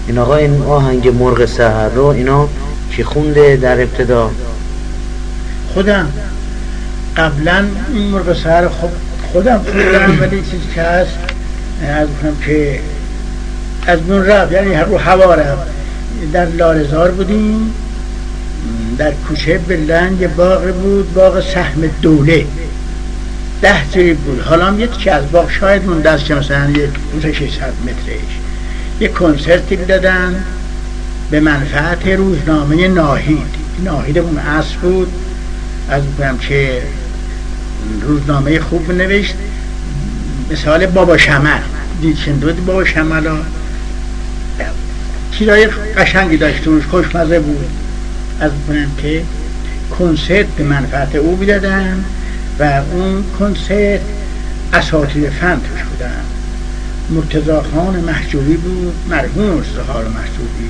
این آقا این آهنگ مرغ سحر رو اینا کی خونده در ابتدا؟ خودم قبلا این مرغ سحر خودم خوندم، ولی چیزی که هست از بکنم که از من رفت، یعنی رو هوا رفت. در لارزار بودیم، در کوچه بلند یه باغ بود، باغ سهم دوله 10 جایی بود. حالا هم یه تیکه از باغ شاید مونده است که مثلا یک 600 مترش یه کنسرتی دادن به منفعت روزنامه ناهید اون عصر بود. از بگم که روزنامه خوب نوشت، مثال بابا شمل دید شندود، بابا شمل ها چیزای قشنگی داشت، روش خوشمزه بود. از بگم که کنسرت به منفعت او بیدادن و اون کنسرت اساتید فن توش بودن. مرتضی خان محجوبی بود، مرحوم مرتضی خان محجوبی،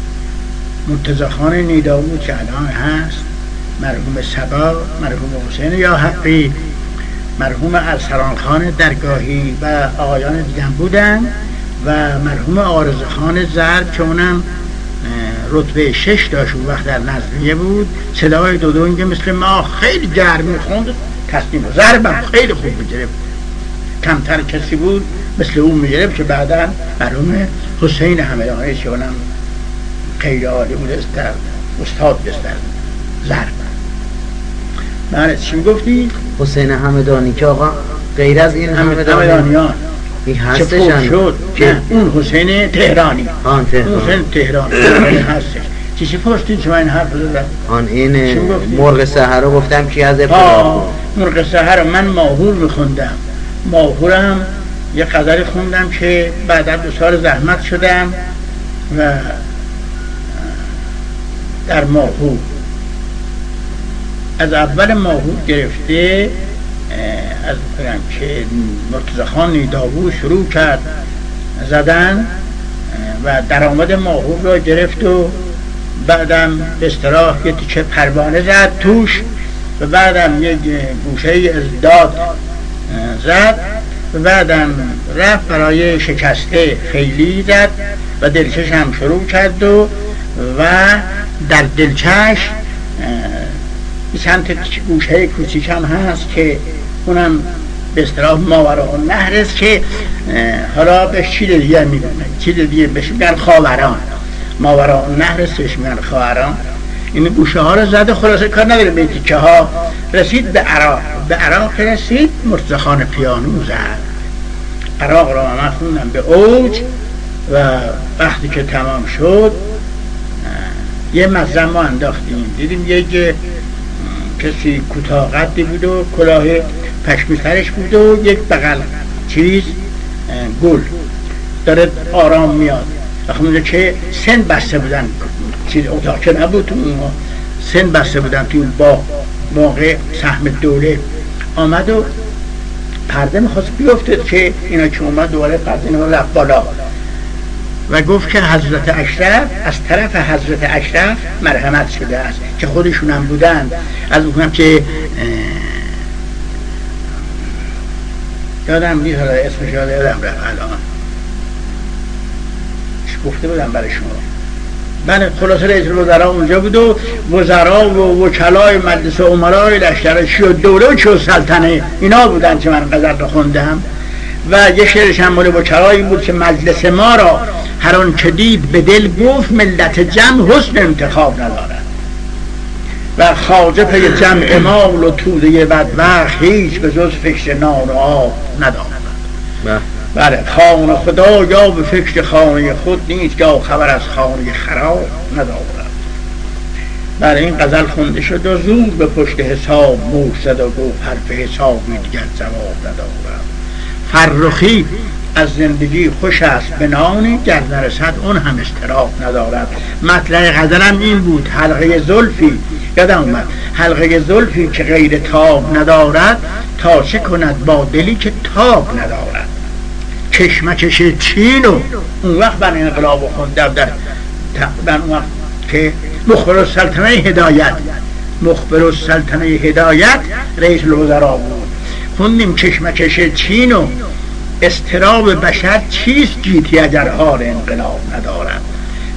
مرتضی خان نیداود که الان هست، مرحوم سبا، مرحوم حسین یا حقی، مرحوم ارسلان خان درگاهی و آقایان دیگه بودن و مرحوم عارض خان زرد که اونم رتبه 6 داشت، اون وقت در نظریه بود، صدای دودونگ مثل ما خیلی گرم میخوند، تصمیم ضربم خیلی خوب میگرفت، کمتر کسی بود مثل اون میگرفت که بعدا مرحوم حسین همدانی که اونم خیلی عالی بود، استاد بستر ضرب. بله چی میگفتی؟ حسین همدانی که آقا غیر از این همدانیان این هستش شد که اون حسین تهرانی، اون حسین تهرانی هستش. چیزی پرستید شما این حرف زدن؟ این مرغ سحر رو گفتم کی از ابتدا؟ مرغ سحر رو من ماهور میخوندم، ماهورم یه قدری خوندم که بعد از 2 سال زحمت شدم و در ماهور از اول ماهور گرفته از بگم که مرتضی خان نیداود شروع کرد زدن و درآمد ماهور را گرفت و بعدم به اصطلاح یه تیکه پروانه زد توش و بعدم یک گوشه از داد زد و بعدم رفت برای شکسته فیلی زد و دلکش هم شروع کرد و در دلکش چند گوشه کوچیک هم هست که اونم به اصطلاح ماوراء النهر است که حالا به چیز دیگه میگن، چیز دیگه بهش میگن خاوران، ماوراء النهر است بهش میگن خاوران. این گوشه ها رو زده، خلاصه کار نداره به تیکه ها رسید به عراق رسید، مرتضی خان پیانو زد عراق رو من خوندم به اوج و وقتی که تمام شد یه مزرعه ما انداختیم، دیدیم یک کسی کوتاه قدی بود و کلاه پشمی سرش بود و یک بغل چیز گل داره آرام میاد. اونجا که سن بسته بودن، چیز اتاق که نبود، سن بسته بودن توی باغ، موقع سهم دوله آمد و پرده میخواست بیفته که اینا که اومد دوباره پرده رو رفت بالا و گفت که حضرت اشرف از طرف حضرت اشرف مرحمت شده است که خودشون هم بودن. از بکنم که یادم نیست حالا اسمش یادم رفت الان، گفته بودم برای شما. بله خلاصه رئیس الوزراء اونجا بود و وزرا و وکلای مجلس امرای لشکرشی و دوله و چو سلطنه اینا بودن که من غزل رو خوندم و یه شعرش هم مال وکلایی بود که مجلس ما را هر آن که دید به دل گفت ملت جمع حسن انتخاب ندارد و خواجه پی جمع مال و توده بدبخت هیچ به جز فکر نان و آب ندارد. بله خانه خدا یا به فکر خانه خود نیست یا خبر از خانه خراب ندارد. بله این غزل خونده شد و زود به پشت حساب موش زد و گفت حرف حسابی دیگر جواب ندارد. فرخی از زندگی خوش است به نانی گر نرسد اون هم اشتراک ندارد. مطلع غزلم این بود، حلقه زلفی یادم اومد، حلقه زلفی که غیر تاب ندارد تا چه کند با دلی که تاب ندارد. کشمکش چین و اون وقت بر انقلاب خوندم در اون وقت که مخبر السلطنه هدایت رئیس الوزراء بود، خوندیم کشمکش چین و استراب بشر چیست گیتی اگر حال انقلاب ندارد.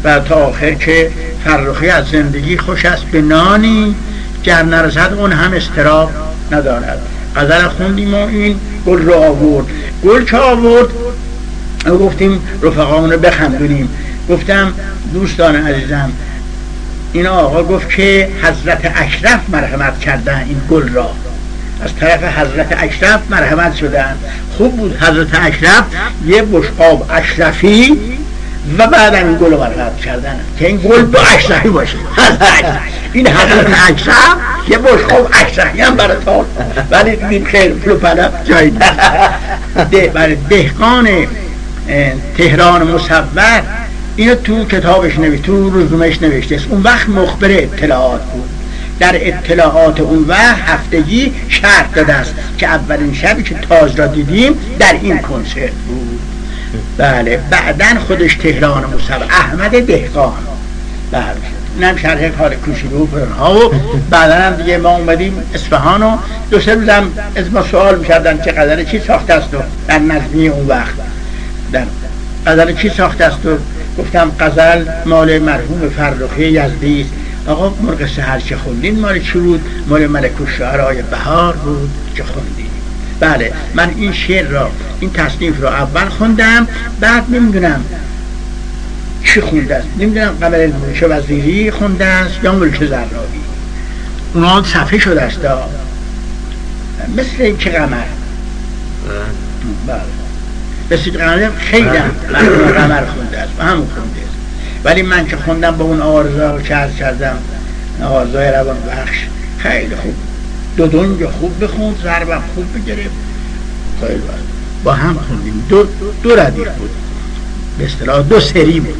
و تا آخر که فرخی از زندگی خوش است به نانی گر نرسد اون هم استراب ندارد. غزل خوندیم و این گل رو آورد. گل که آورد گفتیم رفقامون رو بخندونیم. گفتم دوستان عزیزم این آقا گفت که حضرت اشرف مرحمت کردن این گل را، از طرف حضرت اشرف مرحمت شدن. خوب بود حضرت اشرف یه بشقاب اشرفی و بعد این گل رو مرحمت کردن که این گل با اشرفی باشه. این حضرت اشرف یه بشقاب اشرفی هم براتون، ولی دیدیم خیر پلو پلو جایی برای دهقان تهران مصور اینو تو کتابش نوشته، تو رزومش نوشته است. اون وقت مخبر اطلاعات بود. در اطلاعات اون وقت هفتگی شرط داده است که اولین شبی که تاج را دیدیم در این کنسرت بود. بله بعدن خودش تهران مصور احمد دهقان. بله اینم شرح کار کوچولو و پرنها و بعدن هم دیگه ما اومدیم اصفهان و دو سه روزم از ما سوال می‌کردن که غزل چی ساخته است و در نظمی اون وقت در غزل چی ساخته است و گفتم غزل مال مرحوم فرخی یزدی است. آقا مرغ سحر که خوندین مال چی بود؟ مال ملک الشعرای بهار بود که خوندین. بله من این شعر را این تصنیف را اول خوندم، بعد نمیدونم چی خونده است، نمیدونم قمر ملک وزیری خونده است یا ملک زراوی. اونا صفحه شده است مثل این که قمر. بله مثل قمر خیلی قمر خونده است و همون خونده است. ولی من که خوندم با اون آرزا که عرض کردم آرزای روان بخش خیلی خوب، دو دنگ خوب بخوند، ضربم خوب بگرفت، خیلی با هم خوندیم. دو ردیف بود به اصطلاح، دو سری بود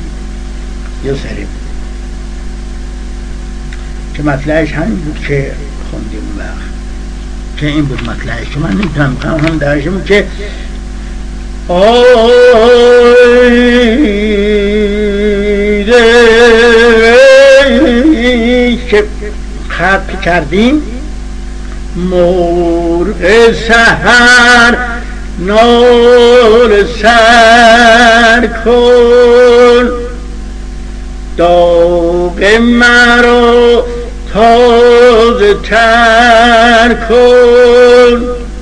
که مطلعش همین بود که خوندیم اون وقت، که این بود مطلعش که من نمیتونم هم درشم که که خط کردیم مرغ سحر نال سر کن، داغ مرا تازه تر کن،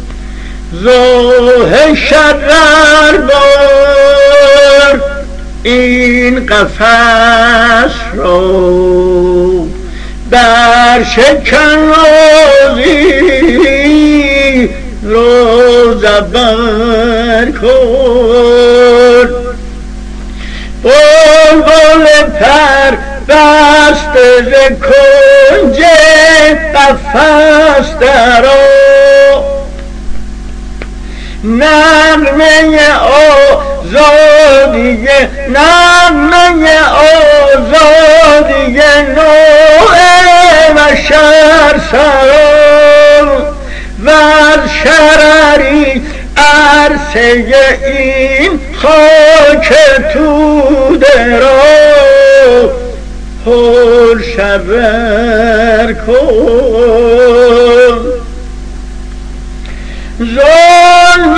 زاه شرر بار این قفس رو بر شکن رازی رو زبر کن، بلبل پر بسته ز کنج قفس درآ، نغمه آزادی نوع بشر سرا و از شرری عرصه این خاک توده را پر شبر کن، ظلم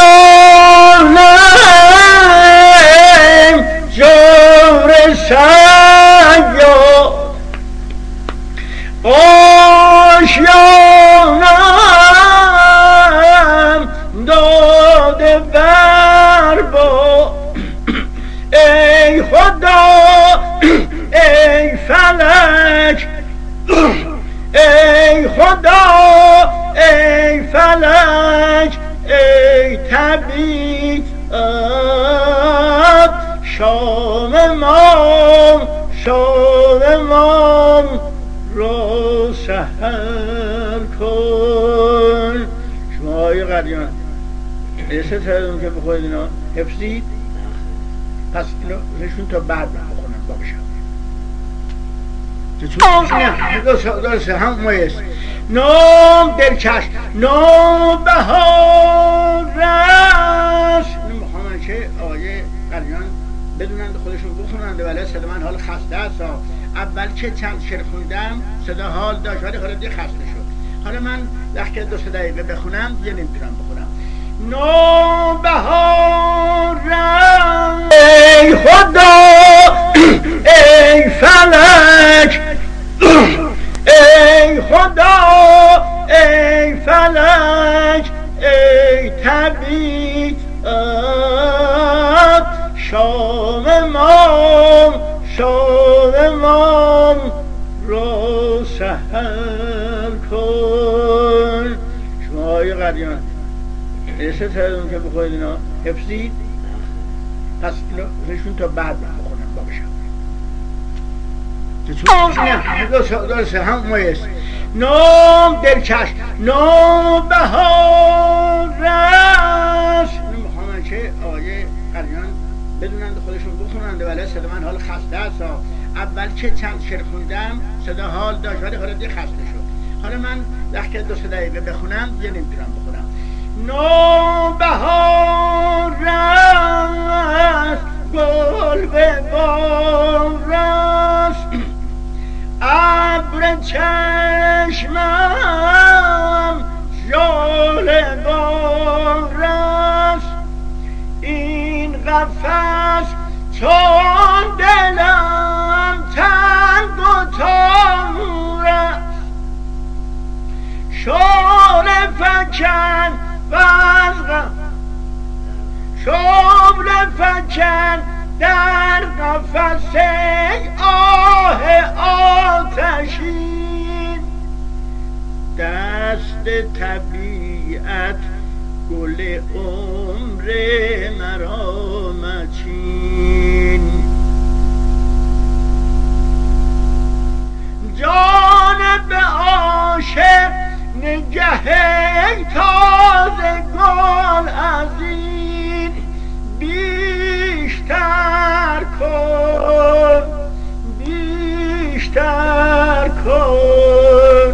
جور سیاد آشیانم داده بر با، ای خدا ای فلک ای خدا ای فلک ای طبیعت شام مام رو سحر کن. شما های قدیان لیسه تردون که بخواید اینا حفظید، پس اینا رشون تا بعد بخونم باقشم درسته هم مایست نام دلکش نوبهار است. نمیخوام که آقای قلیان بدونند خودشون بخونند، ولی صدا من حال خسته است. اول که چند شعر خوندم صدا حال داشت ولی حالا دیگه خسته شد. حالا من وقتی 2-3 دقیقه بخونم دیگه نمیتونم بخونم. نوبهار ای خدا فلک ای خدا ای فلک ای طبیعت شام ما رو سحر کن. شما های قدیمان ایسه تردون که بخواید اینا حفظید، پس ایشون تا بعد بخونم باشم درسته هم مایست. نام دلکش نام بهار است. میخوام که آیه قریان بدونند خودشون بخونند، ولی صدا من حال خسته است. اول که چند شعر خوندم صدا حال داشت ولی حالا دیگه خسته شد. حالا من وقتی 2-3 دقیقه بخونم دیگه نمیتونم بخونم. نوبهار است گل به بار است، ابر چشمم ژاله بار است. این قفس چون دلم تنگ و تار است، شعله فکن در قفس آه آتشین. دست طبیعت گل عمر مرا مچین. جانب عاشق نگه تازه گل از این بیشتر کن، بیشتر کن،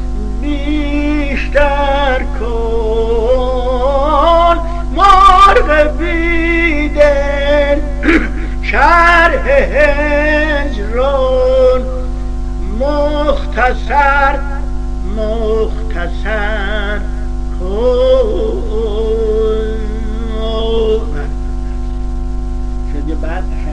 بیشتر کن. مرغ بیدل شرح هجران مختصر کن. شد یه بعد